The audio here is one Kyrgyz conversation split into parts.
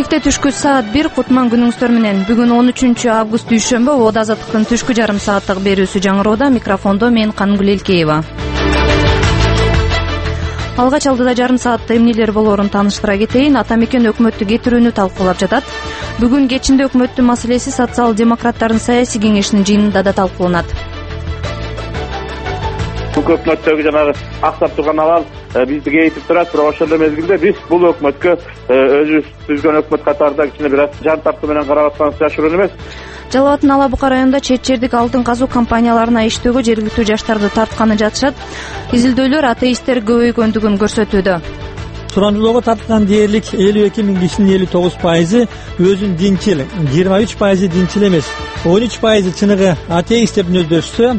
Эрте түшкү саат 1 кутман күнүңүздөр менен. Бүгүн 13 август дүйшөмбү. Ода азаттыктын түшкү жарым сааттык берүүсү жаңыроодо. Микрофондо мен Кангүл Элкеева. Алгач алдыда жарым саатта эмнелер болоорун тааныштыра кетейин. Ата мекен өкмөттү кетирүүнү талкуулап жатат. Бүгүн кечинде өкмөттүн маселеси социал-демократтардын саясий кеңешинин жыйынында да талкууланат. Өкмөттөгү жанагы актап турган абал бизди кейитип турат, бирок ошол эле мезгилде биз бул өкмөткө өзүбүз түзгөн өкмөт катарында кичине бир аз жан тартуу менен карап атканыбыз жашыруун эмес. Жалал абаддын Ала Бука районунда чет жердик алтын казуу компанияларына иштөөгө жергиликтүү жаштарды тартканы жатышат. Изилдөөлөр атеисттер көбөйгөндүгүн көрсөтүүдө. Сурамжылоого тартылган дээрлик 52 миң кишинин 59% өзүн динчил, 23% динчил эмес, 13% чыныгы атеист деп нөлдөшсө.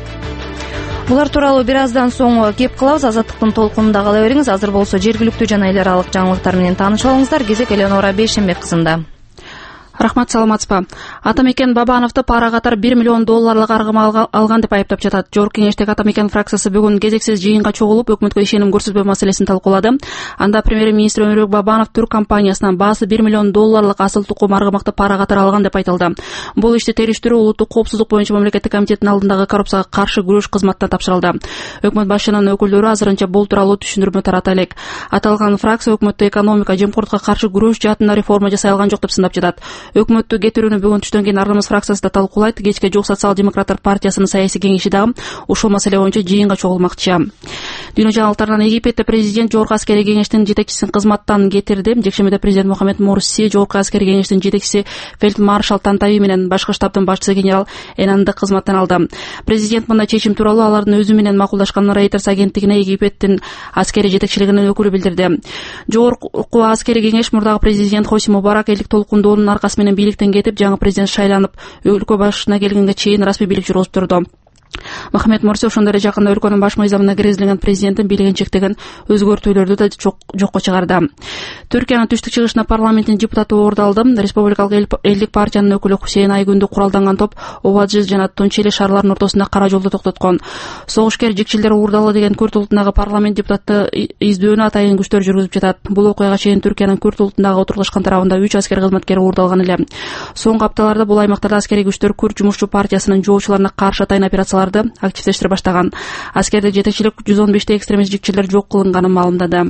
Булар тууралуу бир аздан соң кеп калабыз. Азаттыктын толкунунда кала бериңиз. Азыр болсо жергиликтүү жана эл аралык жаңылыктар менен таанышып алыңыздар. Кезек Эленора Бейшембек кызында. Рахмат, саламатсызбы. Ата мекен Бабановду пара катар $1 миллион аргыма алган деп айыптап жатат. Жогорку кеңештеги Ата мекен фракциясы бүгүн кезексиз жыйынга чогулуп, өкмөткө ишеним көрсөтпөө маселесин талкуулады. Анда премьер-министр Өмүрбек Бабанов Түрк компаниясынан баасы $1 миллион асыл тукум аргымакты пара катар алган деп айтылды. Бул ишти териштирүү улуттук коопсуздук боюнча мамлекеттик комитеттин алдындагы коррупцияга каршы күрөш кызматына тапшырылды. Өкмөт башчынын өкүлдөрү азырынча бул тууралуу түшүндүрмө тарата элек. Аталган фракция өкмөттө экономика, жемкордукка каршы күрөш жаатында реформа жасай алган жок деп сындап жатат. Өкмөттү кетирүүнү бүгүн түштөн кийин Ардамыз фракциясы да талкуулайт. Кечке жок социал-демократтар партиясынын саясий кеңеши дагы ушул маселе боюнча жыйынга чогулмакчы. Дүйнө жаңылыктарынан Египетте президент жогорку аскерий кеңештин жетекчисин кызматтан кетирди. Жекшембиде президент Мухаммед Мурси жогорку аскерий кеңештин жетекчиси фельдмаршал Тантави менен башкы штабдын башчысы генерал Энанды кызматтан алды. Президент мындай чечим тууралуу алардын өзү менен макулдашканын Reuters агенттигине Египеттин аскерий жетекчилигинин өкүлү билдирди. Жогорку аскерий кеңеш мурдагы президент Хосни Мубарак элдик толкундоонун аркасы менен бийликтен кетип, жаңы президент шайланып, өлкө башына келгенге чейин расмий бийлик жүргүзүп турду. Мухаммед Мурси ошондой эле жакында өлкөнүн баш мыйзамына киргизилген президенттин бийлигин чектеген өзгөртүүлөрдү да жокко чыгарды. Түркиянын түштүк чыгышына парламенттин депутаты ордалды. Республикалык элдик партиянын өкүлү Хусейн Айгүндү куралданган топ Оваджи жана Тунчели шаарларынын ортосунда кара жолдо токтоткон. Согушкер жикчилдер уурдалы деген Күрд улутундагы парламент депутаты издөөнү атайын күчтөр жүргүзүп жатат. Бул окуяга чейин Түркиянын Күрд улутундагы отурлашкан тарабында 3 аскер кызматкери уурдалган эле. Соңку апталарда бул аймактарда аскерий күчтөр Күрд жумушчу партиясынын жоочуларына каршы атайын операцияларды активдештире баштаган. Аскердик жетекчилик 115 экстремист жикчилер жок кылынганын маалымдады.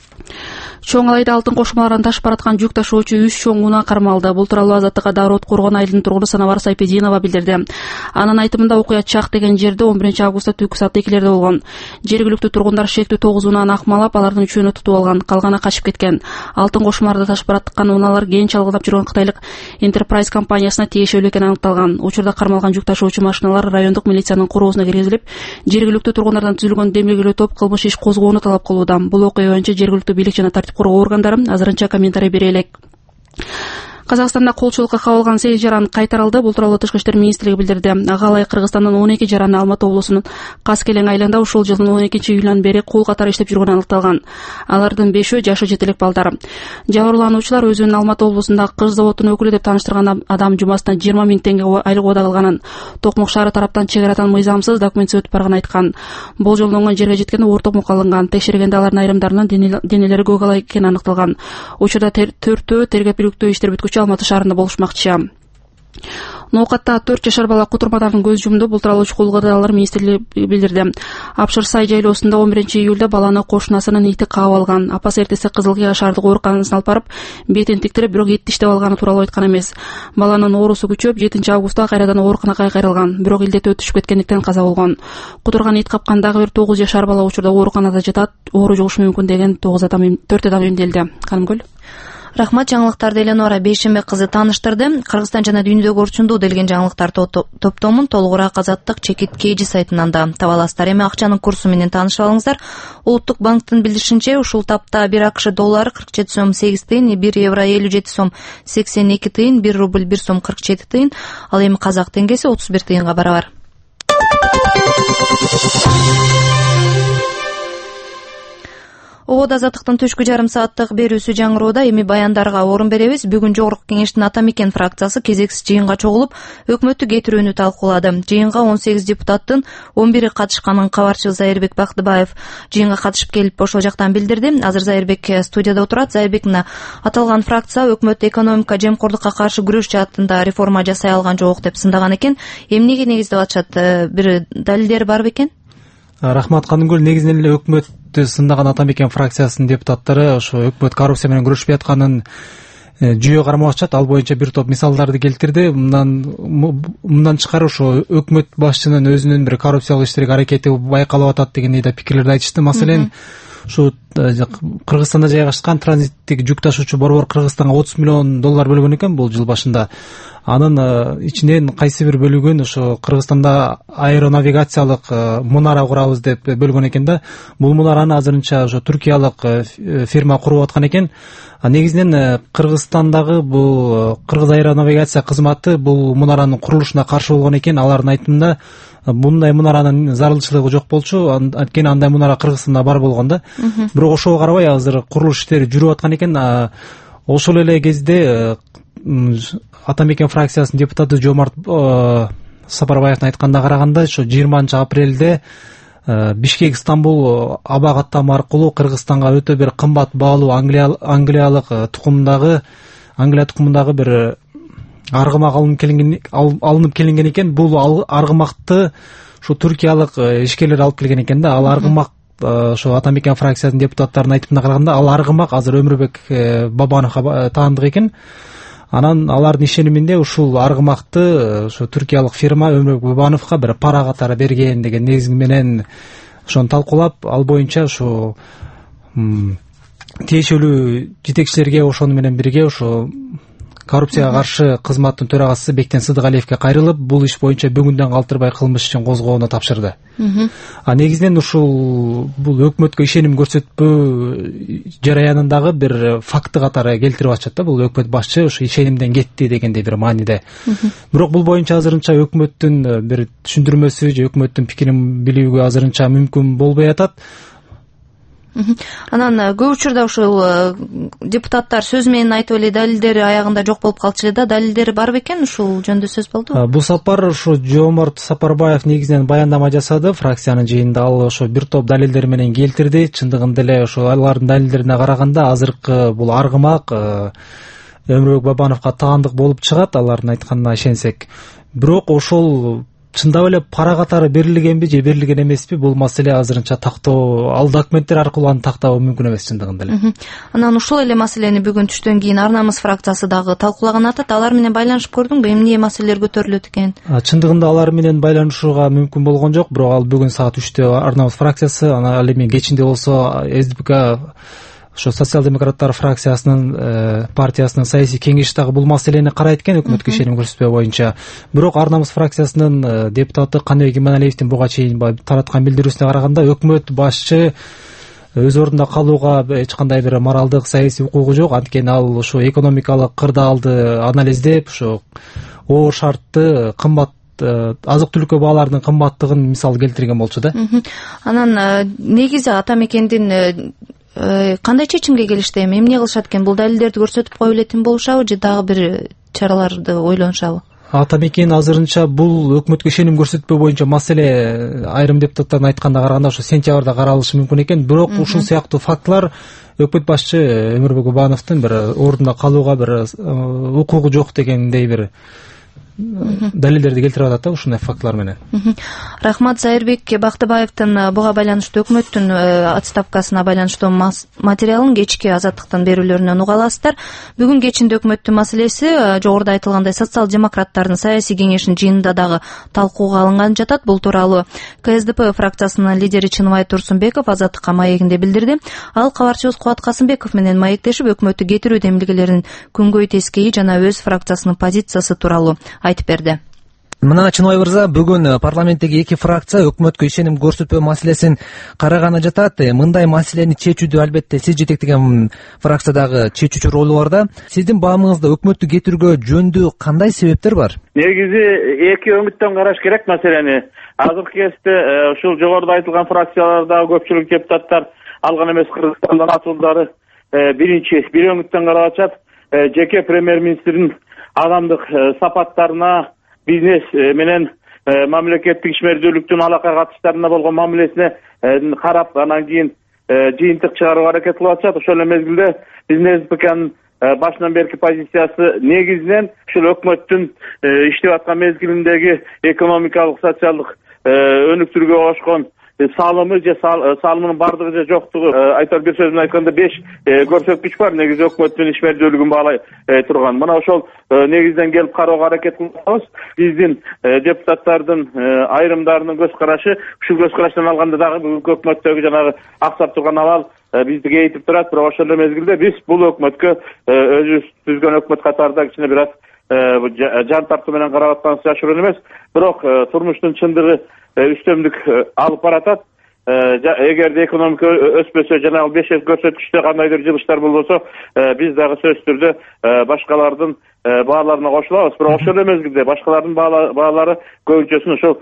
Чоң Алайда алтын кошмаларын ташып бараткан жүк ташуучу 3 чоң унаа кармалды. Бул тууралуу Азаттыкка Дароот Коргон айылынын тургуну Санабар Сайпединова билдирди. Анын айтымында окуя Чак деген жерде 11 августта түнкү саат 2-лерде болгон. Жергиликтүү тургундар шектүү 9 унааны акмалап, алардын 3-ünü тутуп алган, калганы качып кеткен. Алтын кошмаларды ташып бараткан унаалар кийин чалгылап жүргөн кытайлык Enterprise компаниясына тиешелүү экени аныкталган. Учурда кармалган жүк ташуучу машиналар райондук милициянын короосуна киргизилип, жергиликтүү тургундардан түзүлгөн демилгелүү топ кылмыш иш козгоону талап кылууда. Бул окуя боюнча жергиликтүү бийлик жана тартип коргоо органдары азырынча комментарий бере элек. Казакстанда колчулукка кабылган 8 жаран кайтарылды. Бул тууралуу Тышкы иштер министрлиги билдирди. Ага ылайык Кыргызстандын 12 жараны Алматы облусунун Каскелең айылында ушул жылдын 12-июлунан бери кул катары иштеп жүргөнү аныкталган. Алардын 5-өө жашы жетелек балдар. Жабырлануучулар өзүнүн Алматы облусундагы кыш заводунун өкүлү деп тааныштырган адам жумасына 20 000 теңге айлык убада кылганын, Токмок шаары тараптан чек арадан мыйзамсыз документсиз өтүп барганын айткан. Болжолдонгон жерге жеткенде оор токмок алынган. Текшергенде алардын айрымдарынын денелери көк ала экени аныкталган. Учурда төртөө тергеп иликтөө иштер бүткүчү Алматы шаарында болушмакчы. Ноокатта 4 жашар бала кутурмадан көз жумду. Бул тууралуу Чукул Кадалар министрлиги билдирди. Апшыр Сай жайлоосунда 11-июлда баланы кошунасынын ити каап алган. Апасы эртеси Кызылкия шаардык ооруканасына алып барып, бетин тиктирип, бирок эт иштеп алганы тууралуу айткан эмес. Баланын оорусу күчөп, 7-августта кайрадан ооруканага кайрылган, бирок илдети өтүшүп кеткендиктен каза болгон. Кутурган ит капкан дагы бир 9 жашар бала учурда ооруканада жатат. Оору жугушу мүмкүн деген 4 адам эмделди. Канымгүл. Рахмат, жаңылыктарды Эленора Бейшембек кызы тааныштырды. Кыргызстан жана дүйнөдөгү орчундуу делген жаңылыктар топтомун толугураак Азаттык чекит KG сайтынан да таба аласыздар. Эми акчанын курсу менен таанышып алыңыздар. Улуттук банктын билдиришинче, ушул тапта 1 АКШ доллары 47 сом 8 тыйын, 1 евро 57 сом 82 тыйын, 1 рубль 1 сом 47 тыйын, ал эми казак теңгеси 31 тыйынга барабар. Обод Азаттыктын түшкү жарым сааттык берүүсү жаңыроодо, эми баяндарга орун беребиз. Бүгүн Жогорку Кеңештин Ата Мекен фракциясы кезексиз жыйынга чогулуп, өкмөттү кетирүүнү талкуулады. Жыйынга 18 депутаттын 11 катышканын кабарчы Зайырбек Бактыбаев жыйынга катышып келип ошол жактан билдирди. Азыр Зайырбек студияда отурат. Зайырбек, аталган фракция өкмөт экономика жемкорлукка каршы күрөш жаатында реформа жасай алган жок деп сындаган экен. Эмнеге негиздеп атышат? Бир далилдери барбы экен? Рахмат Канымгүл, негизинен эле өкмөттү сындаган Ата Мекен фракциясынын депутаттары ошо өкмөт коррупция менен күрөшпөй атканын жүйө кармап атышат. Ал боюнча бир топ мисалдарды келтирди. Мындан тышкары ошо өкмөт башчынын өзүнүн бир коррупциялык иштерге аракети байкалып атат дегендей да пикирлерди айтышты. Маселен, ушу Кыргызстанда жайгашкан транзиттик жүк ташуучу борбор Кыргызстанга $30 миллион бөлгөн экен бул жыл башында. Анын ичинен кайсы бир бөлүгүн ошо Кыргызстанда аэронавигациялык мунара курабыз деп бөлгөн экен да. Бул мунараны азырынча ошо туркиялык фирма куруп аткан экен. Негизинен Кыргызстандагы бул Кыргыз аэронавигация кызматы бул мунаранын курулушуна каршы болгон экен. Алардын айтымында мындай мунаранын зарылчылыгы жок болчу, анткени андай мунара Кыргызстанда бар болгон да. Бирок ошого карабай азыр курулуш иштери жүрүп аткан экен. Ошол эле кезде Ата Мекен фракциясынын депутаты Жомарт Сапарбаевдин айтканына караганда, ошо 20-апрелде Бишкек Стамбул аба каттамы аркылуу Кыргызстанга өтө бир кымбат баалуу Англиялык тукумундагы бир аргымак алынып келинген экен. Бул аргымакты ушу туркиялык ишкерлер алып келген экен да. Ал аргымак ошо Ата Мекен фракциясынын депутаттарынын айтымына караганда, ал аргымак азыр Өмүрбек Бабановго таандык экен. Анан алардын ишениминде ушул аргымакты ошо туркиялык фирма Өмүрбек Бабановго бир пара катары берген деген негизи менен ошону талкуулап, ал боюнча ошо тиешелүү жетекчилерге ошону менен бирге ошо коррупцияга каршы кызматтын төрагасы Бектен Сыдыгалиевге кайрылып, бул иш боюнча бүгүндөн калтырбай кылмыш ишин козгоону тапшырды. Негизинен ушул бул өкмөткө ишеним көрсөтпөө жараянындагы бир факты катары келтирип атышат да. Бул өкмөт башчы ошо ишенимден кетти дегендей бир мааниде. Бирок бул боюнча азырынча өкмөттүн бир түшүндүрмөсү же өкмөттүн пикирин билүүгө азырынча мүмкүн болбой атат. Анан көп учурда ушул депутаттар сөз менен айтып эле далилдери аягында жок болуп калчу эле да. Далилдери барбы экен? Ушул жөнүндө сөз болду. Бул сапар ушу Жомарт Сапарбаев негизинен баяндама жасады фракциянын жыйынында. Ал ошо бир топ далилдер менен келтирди. Чындыгында эле ошо алардын далилдерине караганда азыркы бул аргымак Өмүрбек Бабановго таандык болуп чыгат, алардын айтканына ишенсек. Бирок ошол чындап эле пара катары берилгенби же берилген эмеспи, бул маселе азырынча тактоо, ал документтер аркылуу аны тактоо мүмкүн эмес чындыгында эле. Анан ушул эле маселени бүгүн түштөн кийин Ар намыс фракциясы дагы талкуулаган атат. Алар менен байланышып көрдүңбү? Эмне маселелер көтөрүлөт экен? Чындыгында алар менен байланышууга мүмкүн болгон жок, бирок ал бүгүн саат 3-тө Ар намыс фракциясы, ал эми кечинде болсо СДПК ошо социал-демократтар фракциясынын партиясынын саясий кеңеши дагы бул маселени карайт экен өкмөткө ишеним көрсөтпөө боюнча. Бирок Ар намыс фракциясынын депутаты Каныбек Иманалиевдин буга чейин тараткан билдирүүсүнө караганда, өкмөт башчы өз ордунда калууга эч кандай бир моралдык, саясий укугу жок. Анткени ал ошо экономикалык кырдаалды анализдеп, ошо оор шартты кымбат азык-түлүккө баалардын кымбаттыгын мисал келтирген болчу да. Анан негизи Ата Мекендин кандай чечимге келишти? Эмне кылышат экен? Бул далилдерди көрсөтүп коюп элетин болушабы же дагы бир чараларды ойлонушабы? Ата Мекен азырынча бул өкмөткө ишеним көрсөтпөө боюнча маселе айрым депутаттардын айтканына караганда ошо сентябрда каралышы мүмкүн экен. Бирок ушул сыяктуу фактылар өкмөт башчы Өмүрбек Бабановдун бир ордунда калууга бир укугу жок дегендей бир далилдерди келтирип атат да ушундай фактылар менен. Рахмат. Зайырбек Бактыбаевдин буга байланыштуу өкмөттүн отставкасына байланыштуу материалын кечки Азаттыктын берүүлөрүнөн уга аласыздар. Бүгүн кечинде өкмөттүн маселеси жогоруда айтылгандай социал-демократтардын саясий кеңешинин жыйынында дагы талкууга алынган жатат. Бул тууралуу КСДП фракциясынын лидери Чыныбай Турсунбеков Азаттыкка маегинде билдирди. Ал кабарчыбыз Кубат Касымбеков менен маектешип, өкмөттү кетирүү демилгелеринин күнгөй тескейи жана өз фракциясынын позициясы тууралуу айтып берди. Мына Чыныбай мырза, бүгүн парламенттеги эки фракция өкмөткө ишеним көрсөтпөө маселесин караганы жатат. Мындай маселени чечүүдө албетте сиз жетектеген фракциядагы чечүүчү ролу бар да. Сиздин баамыңызда өкмөттү кетирүүгө жөндүү кандай себептер бар? Негизи эки өңүттөн караш керек маселени. Азыркы кезде ушул жогоруда айтылган фракциялардагы көпчүлүк депутаттар алган эмес. Кыргызстандын атуулдары биринчи бир өңүттөн карап атышат. Жеке премьер министрдин адамдык сапаттарына, бизнес менен мамлекеттик ишмердүүлүктүн алака катыштарына болгон мамилесине карап, анан кийин жыйынтык чыгарууга аракет кылып атышат. Ошол эле мезгилде биздин СДПКнын башынан берки позициясы негизинен ушул өкмөттүн иштеп аткан мезгилиндеги экономикалык, социалдык өнүктүрүүгө кошкон салымы же салымынын бардыгы же жоктугу, айтор бир сөз менен айтканда 5 көрсөткүч бар негизи өкмөттүн ишмердүүлүгүн баалай турган. Мына ошол негизден келип кароого аракет кылып атабыз. Биздин депутаттардын айрымдарынын көз карашы, ушул көз караштан алганда дагы бүгүнкү өкмөттөгү жанагы аксап турган абал бизди кейитип турат. Бирок ошол эле мезгилде биз бул өкмөткө өзүбүз түзгөн өкмөт катарында кичине бир аз жан тартуу менен карап атканыбыз жашыруун эмес. Бирок турмуштун чындыгы үстөмдүк алып баратат. Эгерде экономика өспөсө, жанагы 5 көрсөткүчтө кандайдыр жылыштар болбосо, биз дагы сөзсүз түрдө башкалардын бааларына кошулабыз. Бирок ошол эле мезгилде башкалардын баалары көбүнчөсүн ошол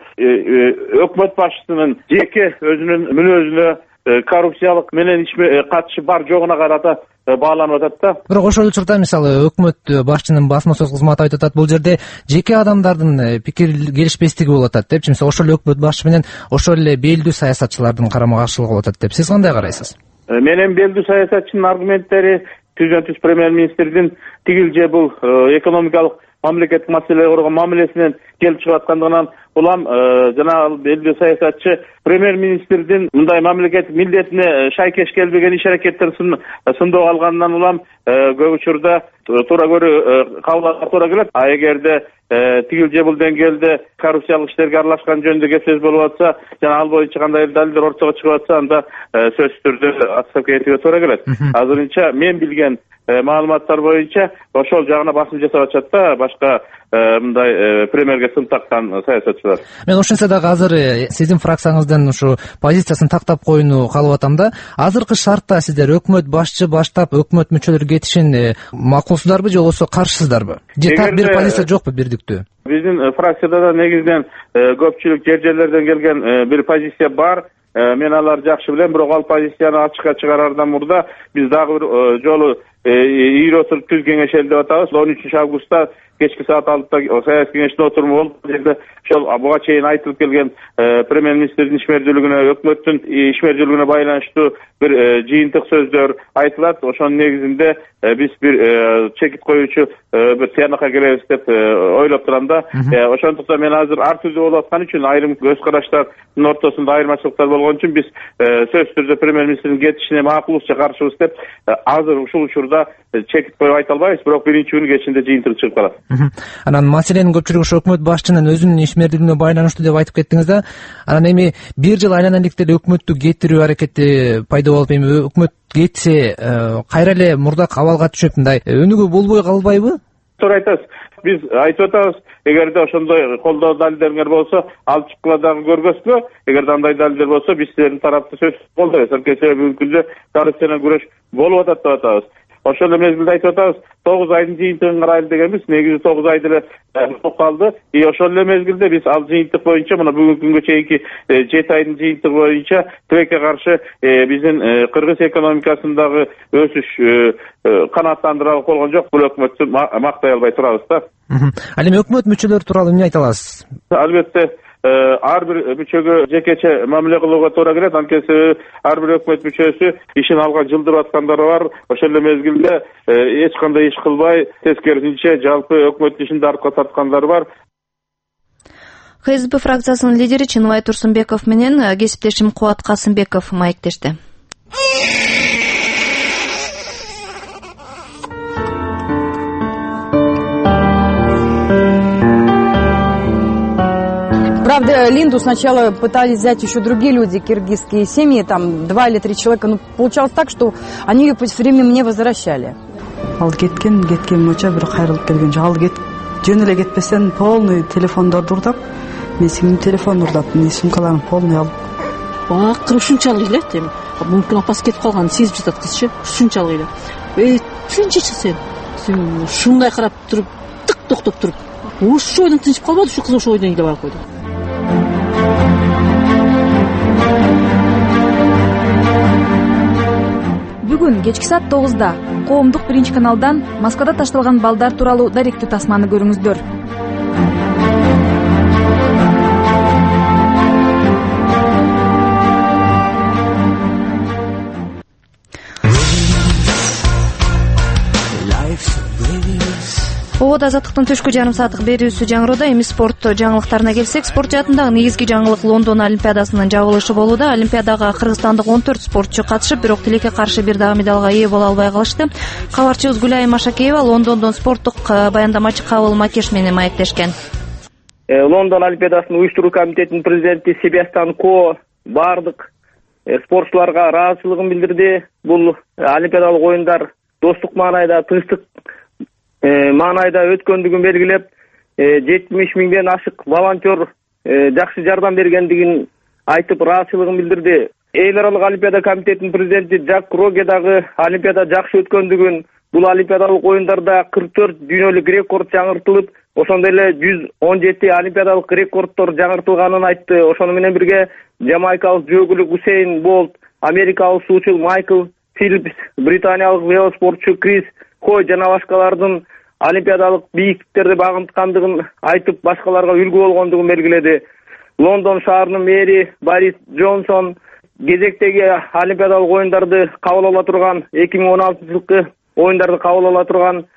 өкмөт башчысынын жеке өзүнүн мүнөзүнө, коррупциялык менен катышы бар жогуна карата бааланып атат да. Бирок ошол учурда мисалы өкмөт башчынын басма сөз кызматы айтып атат, бул жерде жеке адамдардын пикир келишпестиги болуп атат депчи. Мисалы ошол өкмөт башчы менен ошол эле белдүү саясатчылардын карама каршылыгы болуп атат деп. Сиз кандай карайсыз? Менин белдүү саясатчынын аргументтери түзөн-түз премьер министрдин тигил же бул экономикалык мамлекеттик маселелерге койгон мамилесинен келип чыгып аткандыгынан улам жанагы белдүү саясатчы премьер министрдин мындай мамлекеттик милдетине шайкеш келбеген иш аракеттерин сындоо алганынан улам көп учурда туура көрүү кабыл алууга туура келет. А эгерде тигил же бул деңгээлде коррупциялык иштерге аралашкан жөнүндө кеп сөз болуп атса, жана ал боюнча кандайдыр далилдер ортого чыгып атса, анда сөзсүз түрдө отставкага кетүүгө туура келет. Азырынча мен билген маалыматтар боюнча ошол жагына басым жасап атышат да башка мындай премьерге сын таккан саясатчылар. Мен ошентсе дагы азыр сиздин фракцияңыздан ушу позициясын тактап коюуну каалап атам да. Азыркы шартта сиздер өкмөт башчы баштап өкмөт мүчөлөрү кетишин макулсуздарбы же болбосо каршысыздарбы? Же так бир позиция жокпу бирдиктүү? Биздин фракцияда да негизинен көпчүлүк жер-жерлерден келген бир позиция бар. Мен аларды жакшы билем, бирок ал позицияны ачыкка чыгарардан мурда биз дагы бир жолу ийротуруп түз кеңешели деп атабыз. 13 августта кечки саат 6-да саясий кеңештин отуруму болуп, бул жерде ошол буга чейин айтылып келген премьер министрдин ишмердүүлүгүнө, өкмөттүн ишмердүүлүгүнө байланыштуу бир жыйынтык сөздөр айтылат. Ошонун негизинде биз бир чекит коюучу бир тыянакка келебиз деп ойлоп турам да. Ошондуктан мен азыр ар түрдүү болуп аткан үчүн, айрым көз караштардын ортосунда айырмачылыктар болгон үчүн биз сөзсүз түрдө премьер министрдин кетишине макулбуз же каршыбыз деп азыр ушул учурда чекит коюп айта албайбыз. Бирок биринчи күнү кечинде жыйынтык чыгып калат. Анан маселенин көпчүлүгү ошо өкмөт башчынын өзүнүн ишмердүүлүгүнө байланыштуу деп айтып кеттиңиз да. Анан эми бир жыл айлана элек деле өкмөттү кетирүү аракети пайда болуп, эми өкмөт кетсе кайра эле мурдак абалга түшүп мындай өнүгүү болбой калбайбы? Туура айтасыз. Биз айтып атабыз, эгерде ошондой колдоо далилдериңер болсо, алып чыккыла дагы көргөзгүлө. Эгерде андай далилдер болсо, биз силердин тарапты сөзсүз колдойбуз. Анткени бүгүнкү күндө коррупция менен күрөш болуп атат деп атабыз. Ошол эле мезгилде айтып атабыз, 9 айдын жыйынтыгын карайлы дегенбиз. Негизи 9 ай деле токталды. Ошол эле мезгилде биз ал жыйынтык боюнча мына бүгүнкү күнгө чейинки 7 айдын жыйынтыгы боюнча тилекке каршы биздин кыргыз экономикасындагы өсүш канааттандыра болгон жок. Бул өкмөттү мактай албай турабыз да. Ал эми өкмөт мүчөлөрү тууралуу эмне айта аласыз? Албетте ар бир мүчөгө жекече мамиле кылууга туура келет. Анткени ар бир өкмөт мүчөсү ишин алга жылдырып аткандары бар. Ошол эле мезгилде эч кандай иш кылбай, тескерисинче жалпы өкмөт ишинди артка тарткандары бар. ХСБ фракциясынын лидери Чыныбай Турсунбеков менен кесиптешим Кубат Касымбеков маектешти. Правда, Линду сначала пытались взять еще другие люди, киргизские семьи, там 2 или 3 человека. Но получалось так, что они ее все время мне возвращали. Ал кеткен моча бир кайрылып келген жок. Ал жөн эле кетпесен полный телефондорду урдап, мен сиңдин телефонун урдап, мен сумкаларын полный алып. Акыры ушунчалык эле эми. Мүмкүн апасы кетип калганын сезип жатат кызчы. Ушунчалык эле. Тынчычы сен ушундай карап туруп, тык токтоп туруп. Ушу ойдон тынчып калбады, ушу кыз ошо ойдон эле бара койду. Бүгүн кечки саат 9-да коомдук биринчи каналдан Москвада ташталган балдар тууралуу даректүү тасманы көрүңүздөр. Обод азаттыктын түшкү жарым сааттык берүүсү жаңыроодо. Эми спорт жаңылыктарына келсек, спорт жаатындагы негизги жаңылык Лондон Олимпиадасынын жабылышы болууда. Олимпиадага кыргызстандык 14 спортчу катышып, бирок тилекке каршы бир дагы медалга ээ боло албай калышты. Кабарчыбыз Гүлайым Машакеева Лондондон спорттук баяндамачы Кабыл Макеш менен маектешкен. Лондон Олимпиадасынын уюштуруу комитетинин президенти Себастьян Ко бардык спортчуларга ыраазычылыгын билдирди. Бул олимпиадалык оюндар достук маанайда, тынчтык маанайда өткөндүгүн белгилеп, 70 миңден ашык волонтер жакшы жардам бергендигин айтып ыраазычылыгын билдирди. Эл аралык олимпиада комитетинин президенти Жак Роге дагы олимпиада жакшы өткөндүгүн, бул олимпиадалык оюндарда 44 дүйнөлүк рекорд жаңыртылып, ошондой эле 117 олимпиадалык рекорддор жаңыртылганын айтты. Ошону менен бирге жамайкалык жөөгүлүк Усейн Болт, америкалык суучу Майкл Филипс, британиялык велоспортчу Крис Хой жана башкалардын олимпиадалык бийиктиктерди багынткандыгын айтып, башкаларга үлгү болгондугун белгиледи. Лондон шаарынын мэри Борис Джонсон кезектеги олимпиадалык оюндарды кабыл ала турган 2016-жылкы оюндарды кабыл ала турган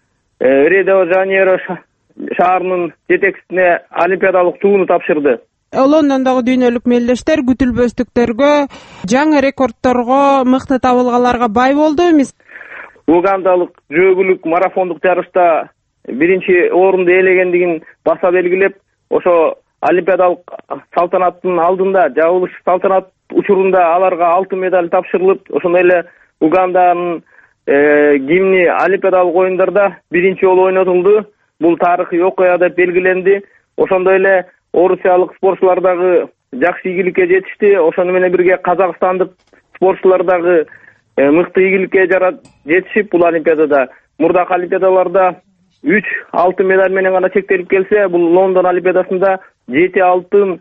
Рио-де-Жанейро шаарынын жетекчисине олимпиадалык тууну тапшырды. Лондондогу дүйнөлүк мелдештер күтүлбөстүктөргө, жаңы рекордторго, мыкты табылгаларга бай болду эмес. Угандалык жөөгүлүк марафондук жарышта биринчи орунду ээлегендигин баса белгилеп, ошо олимпиадалык салтанаттын алдында, жабылыш салтанат учурунда аларга алтын медаль тапшырылып, ошондой эле Уганданын гимни олимпиадалык оюндарда биринчи жолу ойнотулду. Бул тарыхый окуя деп белгиленди. Ошондой эле орусиялык спортчулар дагы жакшы ийгиликке жетишти. Ошону менен бирге казакстандык спортчулар дагы мыкты ийгиликке жетишип, бул олимпиадада мурдакы олимпиадаларда 3 алтын медаль менен гана чектелип келсе, бул Лондон олимпиадасында 7 алтын,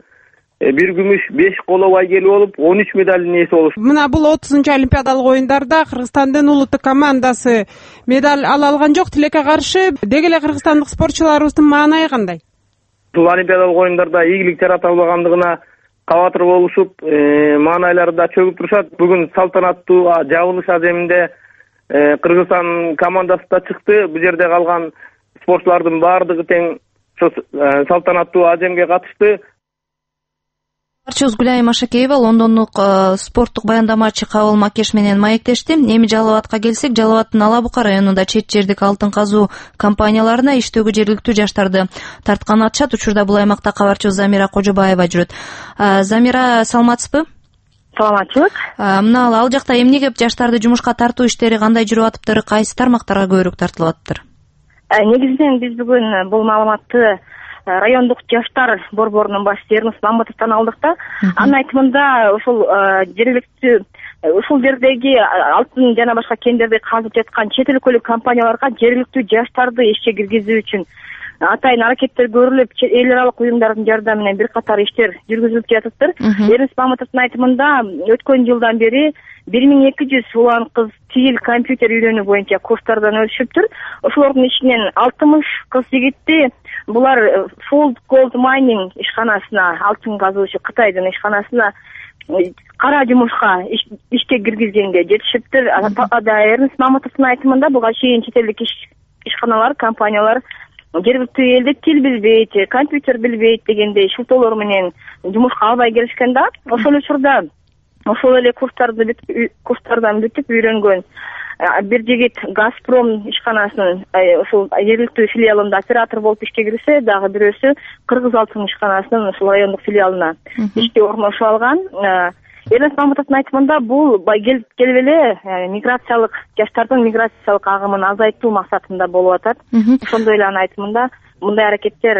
1 күмүш, 5 коло байгели болуп, 13 медалдын ээси болуш. Мына бул 30-чу олимпиадалык оюндарда Кыргызстандын улуттук командасы медаль ала алган жок. Тилекке каршы деги эле кыргызстандык спортчуларыбыздын маанайы кандай? Бул олимпиадалык оюндарда ийгилик жарата албагандыгына кабатыр болушуп, маанайлары да чөгүп турушат. Бүгүн салтанаттуу жабылыш аземинде Кыргызстан командасы да чыкты. Бул жерде калган спортчулардын баардыгы тең салтанаттуу аземге катышты. Кабарчыбыз Гүлайым Машакеева Лондондук спорттук баяндамачы Кабыл Макеш менен маектешти. Эми Жалал Абадка келсек, Жалал Абадтын Ала Бука районунда чет жердик алтын казуу компанияларына иштөөгө жергиликтүү жаштарды тартканын айтышат. Учурда бул аймакта кабарчыбыз Замира Кожобаева жүрөт. Замира, саламатсызбы? Саламатчылык. Мына ал жакта эмнеге жаштарды жумушка тартуу иштери кандай жүрүп атыптыр, кайсы тармактарга көбүрөөк тартылып атыптыр? Негизинен биз бүгүн бул маалыматты райондук жаштар борборунун башчысы Эрнис Маматовдон алдык да. Анын айтымында ушул жергиликтүү ушул жердеги алтын жана башка кендерди казып жаткан чет өлкөлүк компанияларга жергиликтүү жаштарды ишке киргизүү үчүн атайын аракеттер көрүлүп, эл аралык уюмдардын жардамы менен бир катар иштер жүргүзүлүп жатыптыр. Эрнис Маматовдун айтымында өткөн жылдан бери 1200 улан кыз тил компьютер үйрөнүү боюнча курстардан өтүшүптүр. Ошолордун ичинен 60 кыз жигитти булар Fold Gold Mining ишканасына, алтын казуучу Кытайдын ишканасына кара жумушка ишке киргизгенге жетишиптир. Эрнис Маматовдун айтымында буга чейин чет элдик ишканалар, компаниялар жергиликтүү элде тил билбейт, компьютер билбейт дегендей шылтоолор менен жумушка албай келишкен да. Ошол учурда ошол эле курстардан бүтүп үйрөнгөн бир жигит Газпром ишканасынын ушул жергиликтүү филиалында оператор болуп ишке кирсе, дагы бирөөсү Кыргыз алтын ишканасынын ушул райондук филиалына ишке орношуп алган. Эрнис Маматовдун айтымында бул келип эле миграциялык жаштардын миграциялык агымын азайтуу максатында болуп атат. Ошондой эле анын айтымында мындай аракеттер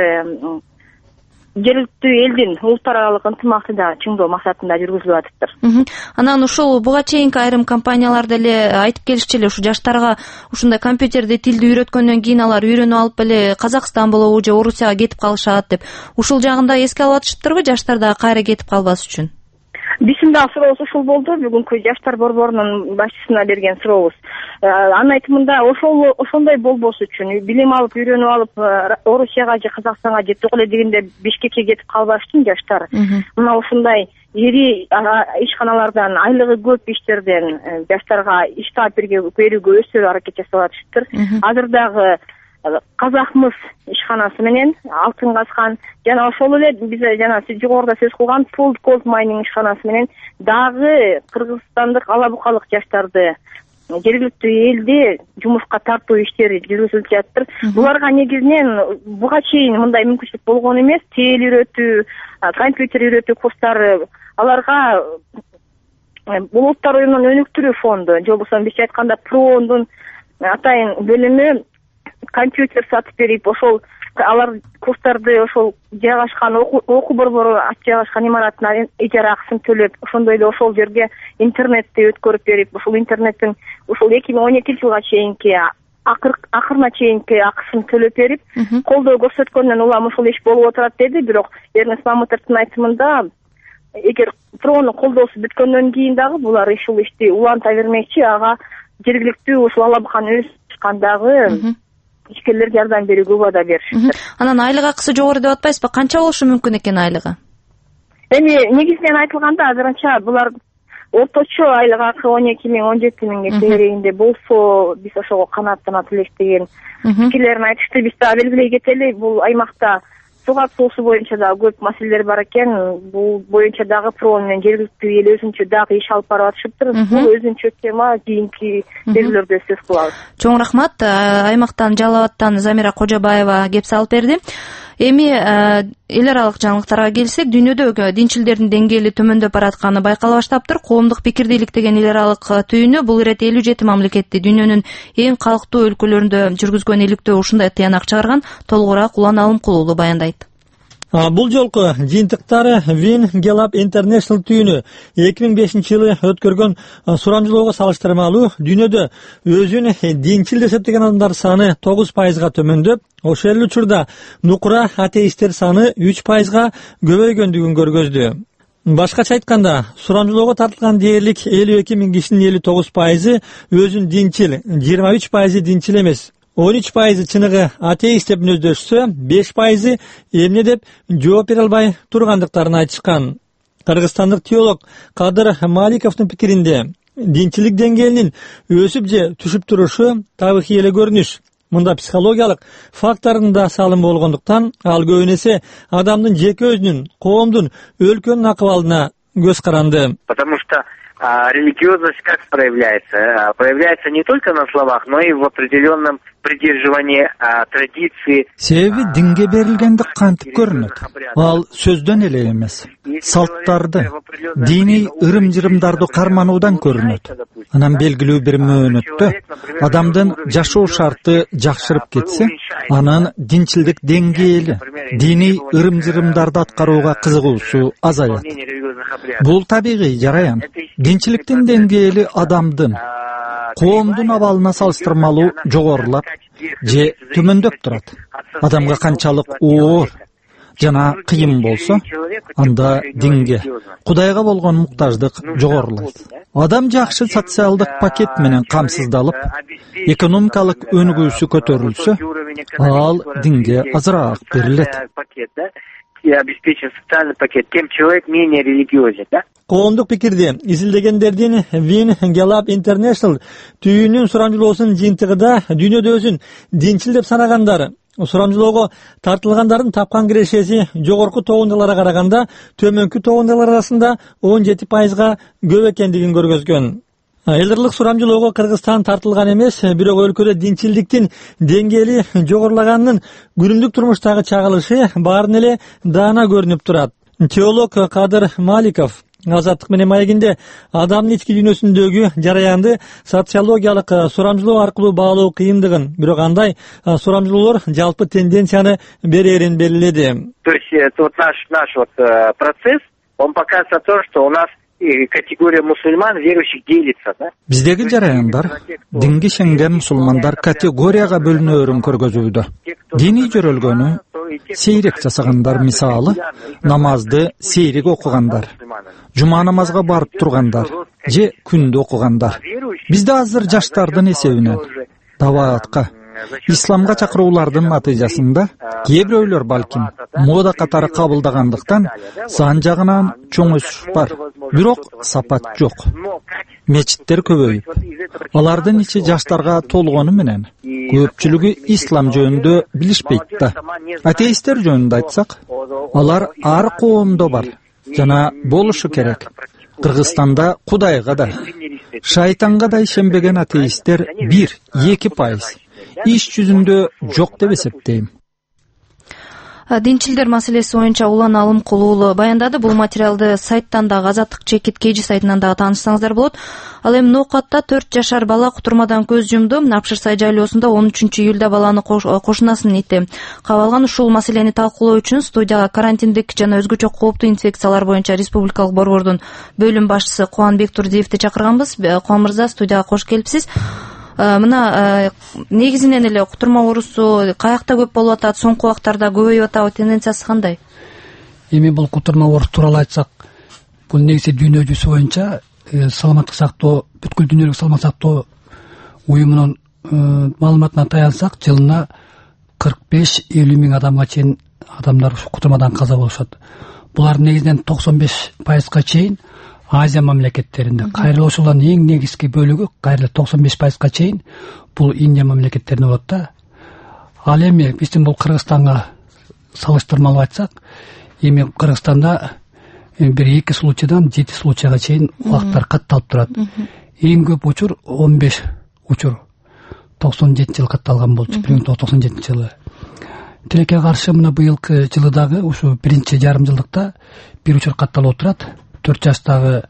жергиликтүү элдин улуттар аралык ынтымакты чыңдоо максатында жүргүзүлүп атыптыр. Анан ушул буга чейинки айрым компаниялар деле айтып келишчү эле, ушу жаштарга ушундай компьютерди, тилди үйрөткөндөн кийин алар үйрөнүп алып эле Казакстан болобу же Орусияга кетип калышат деп. Ушул жагында эске алып атышыптырбы жаштар дагы кайра кетип калбас үчүн? биздин дагы сурообуз ушул болду. Бүгүнкү жаштар борборунун башчысына берген сурообуз. Анын айтымында ошондой болбош үчүн билим алып, үйрөнүп алып, Орусияга же Казакстанга же ток эле дегенде Бишкекке кетип калбаш үчүн жаштар мына ушундай ири ишканалардан, айлыгы көп иштерден жаштарга иш таап берүүгө өздөрү аракет жасап атышыптыр. Азыр дагы Казакмыс ишканасы менен Алтын Казкан жана ошол эле биз жана жогоруда сөз кылган Pool Gold Mining ишканасы менен дагы кыргызстандык ала-букалык жаштарды жергиликтүү элде жумушка тартуу иштери жүргүзүлүп жатыр. Буларга негизинен буга чейин мындай мүмкүнчүлүк болгон эмес. Тил үйрөтүү, компьютер үйрөтүү курстары аларга Улуттар уюмунун өнүктүрүү фонду же болбосо бизче айтканда ПРООндун атайын бөлүмү компьютер сатып берип, ошол алар курстарды ошол жайгашкан окуу борбору жайгашкан имараттын ижара акысын төлөп, ошондой эле ошол жерге интернетти өткөрүп берип, ошол интернеттин ушул 2012-жылга чейинки акырына чейинки акысын төлөп берип, колдоо көрсөткөндөн улам ушул иш болуп отурат деди. Бирок Эрнест Мамытовдун айтымында эгер ПРОнун колдоосу бүткөндөн кийин дагы булар ушул ишти уланта бермекчи, ага жергиликтүү ушул алабыкан өз чыккандагы ишкерлер жардам берүүгө убада беришиптир. Анан айлык акысы жогору деп атпайсызбы? Канча болушу мүмкүн экен айлыгы? Эми негизинен айтылганда азырынча булар орточо айлык акы 12.000-17.000 тегерегинде болсо, биз ошого канааттанат элек деген пикирлерин айтышты. Биз дагы белгилей кетели, бул аймакта сугак суусу боюнча дагы көп маселелер бар экен. Бул боюнча дагы ПРО менен жергиликтүү эл өзүнчө дагы иш алып барып атышыптыр. Бул өзүнчө тема, кийинки берүүлөрдө сөз кылабыз. Чоң рахмат. Аймактан Жалал Абадтан Замира Кожобаева кеп салып берди. Эми эл аралык жаңылыктарга келсек, дүйнөдө динчилдердин деңгээли төмөндөп баратканы байкала баштаптыр. Коомдук пикирдүүлүк деген эл аралык түйүнү бул ирет 57 мамлекетти дүйнөнүн эң калктуу өлкөлөрүндө жүргүзгөн иликтөө ушундай тыянак чыгарган. Толугураак Улан Алымкулуулу баяндайт. Бул жолку жыйынтыктары Win Gallup International түйүнү 2005-жылы өткөргөн сурамжылоого салыштырмалуу дүйнөдө өзүн динчил деп эсептеген адамдар саны 9%га төмөндөп, ошол эле учурда нукура атеисттер саны 3%га көбөйгөндүгүн көргөздү. Башкача айтканда, сурамжылоого тартылган дээрлик 52.000 кишинин 59% өзүн динчил, 23% динчил эмес. 13% чыныгы атеист деп мүнөздөшсө, 5% эмне деп жооп бере албай тургандыктарын айтышкан. Кыргызстандык теолог Кадыр Маликовдун пикиринде, динчилик деңгээлинин өсүп же түшүп турушу табигый эле көрүнүш. Мында психологиялык фактордун да салымы болгондуктан, ал көбүн эсе адамдын жеке өзүнүн, коомдун, өлкөнүн акыбалына көз каранды. Потому что религиозность как проявляется? Проявляется не только на словах, но и в определенном придерживании традиции. Себеби динге берилгендик кантип көрүнөт. Ал сөздөн эле эмес, салттарды, диний ырым-жырымдарды кармануудан көрүнөт. Анан белгилүү бир мөөнөттө адамдын жашоо шарты жакшырып кетсе, анын динчилдик деңгээли, диний ырым-жырымдарды аткарууга кызыгуусу азаят. Бул табигый жараян. Динчиликтин деңгээли адамдын, коомдун абалына салыштырмалуу жогорулап же төмөндөп турат. Адамга канчалык оор жана кыйын болсо, анда динге, Кудайга болгон муктаждык жогорулайт. Адам жакшы социалдык пакет менен камсыздалып, экономикалык өнүгүүсү көтөрүлсө, ал динге азыраак берилет. И обеспечен социальный пакет, тем человек менее религиозен, да? Коомдук пикирди изилдегендердин Win Gallup International түйүнүн сурамжылоосунун жыйынтыгында дүйнөдө өзүн динчил деп санагандар, сурамжылоого тартылгандардын тапкан кирешеси жогорку тогундаларга караганда төмөнкү тогундалар арасында 17%га көп экендигин көргөзгөн. Элдерлик сурамжылоого Кыргызстан тартылган эмес, бирок өлкөдө динчилдиктин деңгээли жогорулаганынын күнүмдүк турмуштагы чагылышы баарын эле даана көрүнүп турат. Теолог Кадыр Маликов Азаттык менен маегинде адамдын ички дүйнөсүндөгү жараянды социологиялык сурамжылоо аркылуу баалоо кыйындыгын, бирок андай сурамжылоолор жалпы тенденцияны берерин белгиледи. То есть вот наш процесс, он показывает то, что у нас категория мусульман верующих делится, да? Биздеги жараяндар динге ишенген мусулмандар категорияга бөлүнөөрүн көргөзүүдө. Диний жөрөлгөнү сейрек жасагандар, мисалы намазды сейрек окугандар, жума намазга барып тургандар же күндө окугандар. Бизде азыр жаштардын эсебинен даваатка, исламга чакыруулардын натыйжасында кээ бирөөлөр балким мода катары кабылдагандыктан сан жагынан чоң өсүш бар, бирок сапат жок. Мечиттер көбөйүп, алардын ичи жаштарга толгону менен көпчүлүгү ислам жөнүндө билишпейт да. Атеисттер жөнүндө айтсак, алар ар коомдо бар жана болушу керек. Кыргызстанда Кудайга да, шайтанга да ишенбеген атеисттер 1-2%, иш жүзүндө жок деп эсептейм. Динчилдер маселеси боюнча Улан Алымкул уулу баяндады. Бул материалды сайттан дагы Азаттык чекит KG сайтынан дагы таанышсаңыздар болот. Ал эми Ноокатта 4 жашар бала кутурмадан көз жумду. Апшырсай жайлоосунда 13-июлда баланы кошунасынын ити кабылган. Ушул маселени талкуулоо үчүн студияга карантиндик жана өзгөчө кооптуу инфекциялар боюнча республикалык борбордун бөлүм башчысы Кубанбек Турдиевди чакырганбыз. Кубан мырза, студияга кош келипсиз. Мына негизинен эле кутурма оорусу каякта көп болуп атат, соңку убактарда көбөйүп атабы, тенденциясы кандай? Эми бул кутурма оорусу тууралуу айтсак, бул негизи дүйнө жүзү боюнча саламаттык сактоо, бүткүл дүйнөлүк саламаттык сактоо уюмунун маалыматына таянсак, жылына 45-50 миң адамга чейин адамдар ушу кутурмадан каза болушат. Булар негизинен 95%га чейин Азия мамлекеттеринде, кайрылуу ошолордун эң негизги бөлүгү, кайрылуу 95%га чейин бул Индия мамлекеттеринде болот да. Ал эми биздин бул Кыргызстанга салыштырмалуу айтсак, эми Кыргызстанда бир 2 случайдан 7 случайга чейин убактар катталып турат. Эң көп учур 15 учур 97 жылы катталган болчу, 1997 жылы. Тилекке каршы мына быйылкы жылы дагы ушу биринчи жарым жылдыкта бир учур катталып турат. 4 жаштагы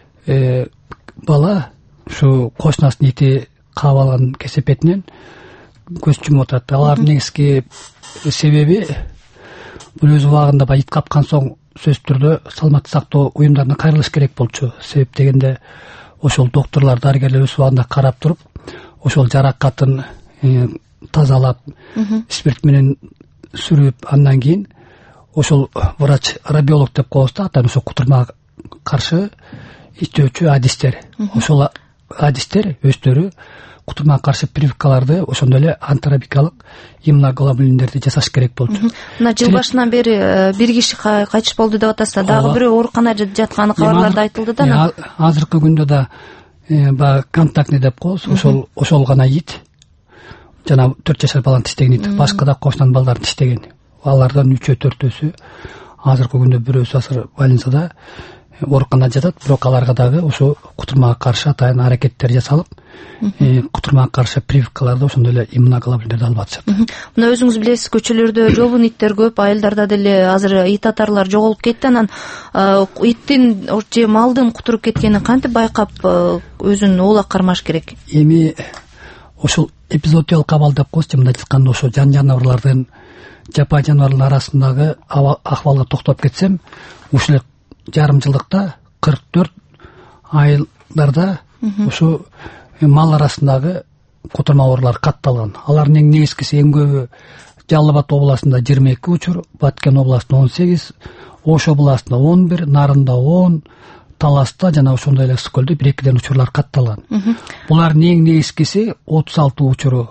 бала ушу кошунасынын ити каап алган кесепетинен көз жумуп атат. Алардын негизги себеби бул өз убагында ит капкан соң сөзсүз түрдө саламаттык сактоо уюмдарына кайрылыш керек болчу. Себеп дегенде ошол доктурлар, дарыгерлер өз убагында карап туруп, ошол жаракатын тазалап, спирт менен сүрүп, андан кийин ошол врач, радиолог деп коебуз да, атан ошо кутурмага каршы иштөөчү адистер. Ошол адистер өздөрү кутурмага каршы прививкаларды, ошондой эле антирабикалык иммуноглобулиндерди жасаш керек болчу. Мына жыл башынан бери бир киши кайтыш болду деп атасыздар. Дагы бирөө ооруканада жатканы кабарларда айтылды да. Азыркы күндө да баягы контактный деп коебуз, ошол гана ит жана 4 жашар баланы тиштеген ит, башка да кошунан балдарды тиштеген. Алардан 3-4-өсү азыркы күндө бирөөсү азыр больницада ооруканада жатат, бирок аларга дагы ошо кутурмага каршы атайын аракеттер жасалып, кутурмага каршы прививкаларды, ошондой эле иммуноглобулиндерди алып атышат. Мына өзүңүз билесиз, көчөлөрдө жобун иттер көп, айылдарда деле азыр ит атарлар жоголуп кетти. Анан иттин же малдын кутуруп кеткенин кантип байкап өзүн оолак кармаш керек? Эми ошол эпизоотиялык абал деп коебуз, мындай айтканда ошо жаныбарлардын, жапа жаныбарлардын арасындагы акыбалга токтоп кетсем, ушул жарым жылдыкта 44 айылдарда ушу мал арасындагы кутурма оорулары катталган. Алардын эң негизгиси, эң көбү Жалал Абад областында 22 учур, Баткен областында 18, Ош областында 11, Нарында 10, Таласта жана ошондой эле Ысыкөлдө 1-2 учурлар катталган. Булардын эң негизгиси 36 учуру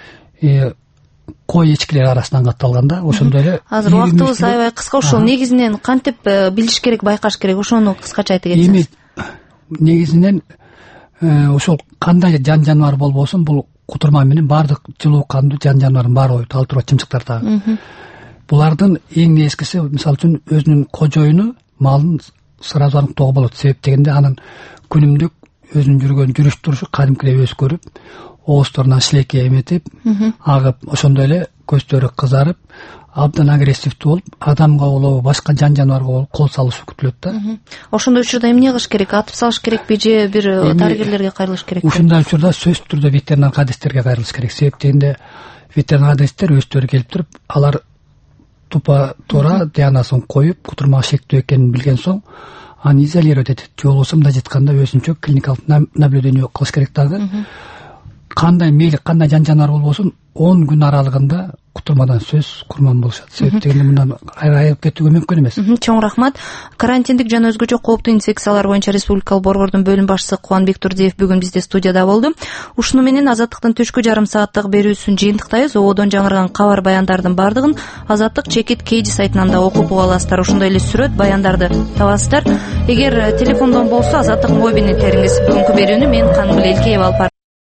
кой эчкилер арасынан катталган да. Ошондой эле азыр убактыбыз аябай кыска. Ошол негизинен кантип билиш керек, байкаш керек, ошону кыскача айтып кетсеңиз. Негизинен ошол кандай жаныбар болбосун, бул кутурма менен баардык жылуу кандуу жаныбардын баары коет, ал турат чымчыктардагы. Булардын эң негизгиси, мисалы үчүн, өзүнүн кожоюну, малын сразу аныктоого болот. Себеп дегенде анын күнүмдүк өзүнүн жүргөн жүрүш турушу кадимкидей өзгөрүп, оозторунан шилеки эметип, агып, ошондой эле көздөрү кызарып, абдан агрессивдүү болуп, адамга болобу, башка жаныбарга болобу кол салышы күтүлөт да. Ошондой учурда эмне кылыш керек? Атып салыш керекпи же бир дарыгерлерге кайрылыш керекпи? Ушундай учурда сөзсүз түрдө ветеринар адистерге кайрылыш керек. Себеп дегенде ветеринар адистер өздөрү келип туруп, алар туура диагнозун коюп, кутурмага шектүү экенин билген соң, аны изолировать этет. Же болбосо мындай айтканда өзүнчө клиникалык наблюдение кылыш керек дагы. Кандай мейли, кандай жаныбар болбосун, 10 күн аралыгында кутурмадан сөз курман болушат. Себеп дегенде мындан айырып кетүүгө мүмкүн эмес. Чоң рахмат. Карантиндик жана өзгөчө кооптуу инфекциялар боюнча республикалык борбордун бөлүм башчысы Кубанбек Турдиев бүгүн бизде студияда болду. Ушуну менен Азаттыктын түшкү жарым сааттык берүүсүн жыйынтыктайбыз. Ободон жаңырган кабар баяндардын бардыгын Азаттык чекит KG сайтынан да окуп уга аласыздар. Ошондой эле сүрөт баяндарды табасыздар. Эгер телефондон болсо Азаттык мобилин териңиз. Бүгүнкү берүүнү мен Канымгүл Элкеева алып